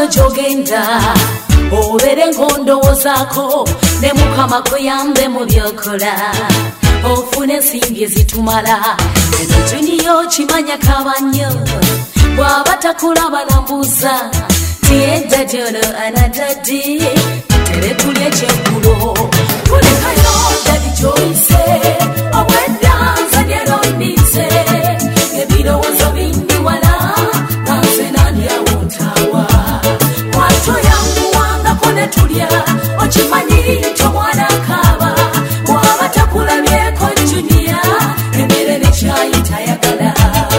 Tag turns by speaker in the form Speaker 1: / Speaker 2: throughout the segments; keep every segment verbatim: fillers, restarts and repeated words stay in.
Speaker 1: wano jogenda obere ngondowozako ne mukama kuyambe mu byokola ofune ensimbi ezitumala eno juniyo kimanya kabannyo bw'aba takulaba nambuuza tiyedda jolo anadaddi tere tulye kyeggulo kulekayo dadi gyoyise obweddanza lyerondise ebirowoozo bindiwala nanze nandyawontaawa wato yanguwangako ne tulya okimanyi tomwana akaaba bw'aba takulabyeko juniya emmere nekyayi tayagala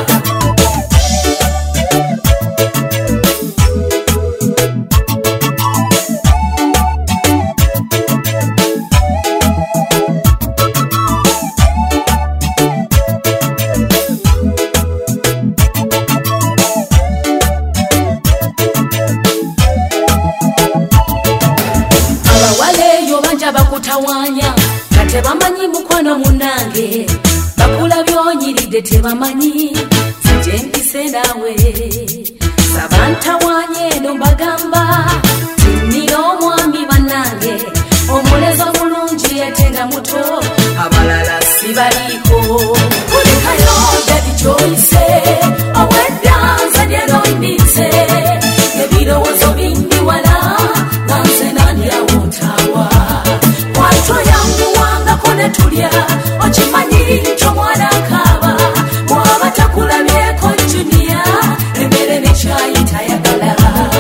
Speaker 1: bakutawanya katebamanyi mukwano munange bakula byonyiridde tebamanyi sije mpise nawe sabantawanye eno mbagamba tinnira omwami bannange omulezi omulungi yatenga muto abalala sibaliiko kulekayo dadi gyoyise obweddanza lyerondise ebirowoozo bindiwala nanze nandyawontaawa wato yanguwangako ne tulya okimanyi tomwana akaaba bw'aba takulabyeko juniya emmere nekyayi tayagala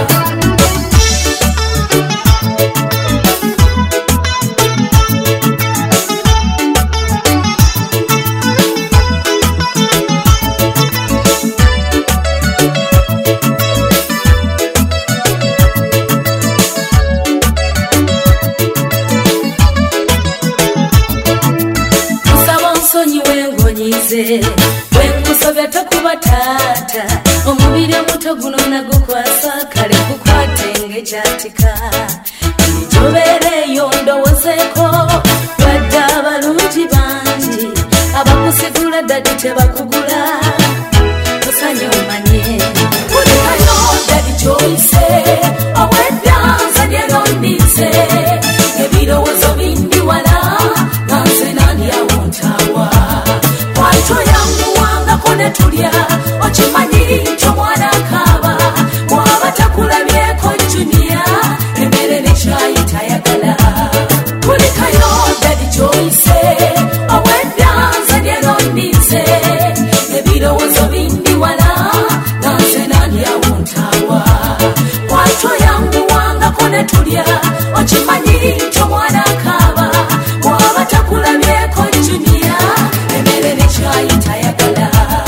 Speaker 1: wenkusobya takuba taata omubiri omuto guno nagukwasa kale gukwate ngekyatika nijobeereyo ndowozeko wadde abalungi bangi abakusigula dadi tebakugula kusanye omanye kulekayo dadi gyoyise obweddanza lyerondise ebirowoozo bindiwala nanze nandyawontaawa wato yanguwangako ne tulya okimanyi tomwana akaaba bw'aba takulabyeko juniya emmere nekyayi tayagala kulekayo dadi gyoyise obweddanza lyerondise ebirowoozo bindiwala nanze nandyawontaawa wato yanguwangako ne tulya okimanyi tomwana akaaba bw'aba takulabyeko juniya emmere nekyayi tayagala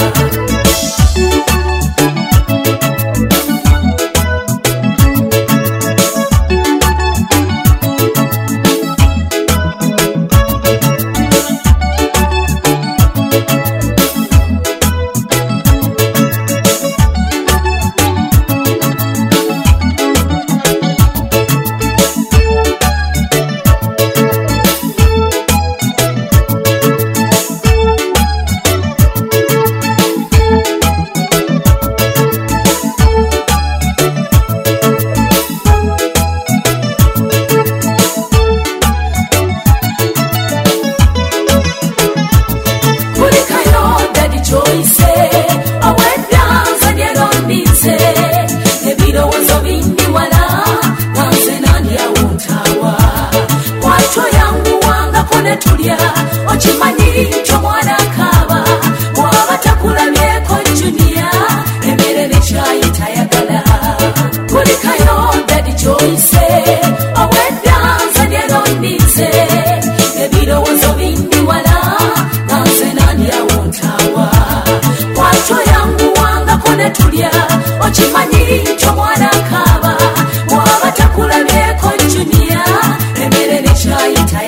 Speaker 1: okimanyi tomwana akaaba bw'aba takulabyeko juniya emmere nekyayi tayagala kulekayo dadi gyoyise obweddanza lyerondise ebirowoozo bindiwala nanze nandyawontaawa wato yanguwangako ne tulya okimanyi tomwana akaaba bw'aba takulabyeko juniya emmere nekyayi tayagala